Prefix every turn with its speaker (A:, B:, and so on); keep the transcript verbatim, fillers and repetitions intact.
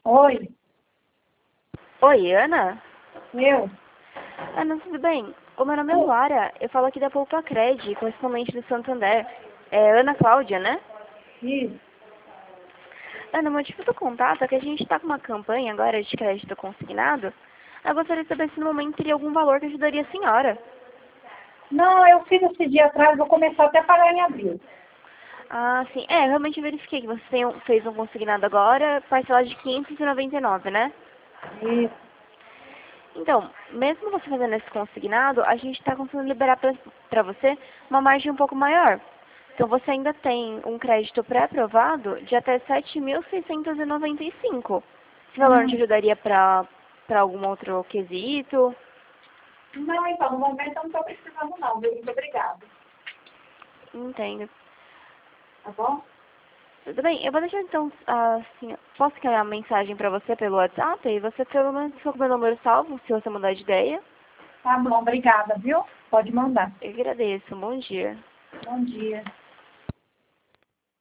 A: Oi,
B: Oi, Ana?
A: eu?
B: Ana, tudo bem? O meu nome é Lara, eu falo aqui da Poupa Cred, correspondente do Santander. É Ana Cláudia, né?
A: Isso.
B: Ana, o motivo do contato é que a gente está com uma campanha agora de crédito consignado. Eu gostaria de saber se no momento teria algum valor que ajudaria a senhora.
A: Não, eu fiz esse dia atrás, vou começar até a pagar em abril.
B: Ah, sim. É, eu realmente verifiquei que você tem um- fez um consignado agora, parcelado de quinhentos e noventa e nove, né?
A: Isso.
B: Então, mesmo você fazendo esse consignado, a gente está conseguindo liberar para você uma margem um pouco maior. Então, você ainda tem um crédito pré-aprovado de até sete mil seiscentos e noventa e cinco. Esse valor te
A: Hum.
B: ajudaria para para algum outro quesito?
A: Não, então, no momento eu não estou precisando não, viu? Muito obrigada.
B: Entendo.
A: Tá bom?
B: Tudo bem, eu vou deixar então, assim, posso criar uma mensagem para você pelo WhatsApp e você pelo menos fica com o meu número salvo, se você mudar de ideia.
A: Tá bom, obrigada, viu? Pode mandar.
B: Eu agradeço. Bom dia.
A: Bom dia.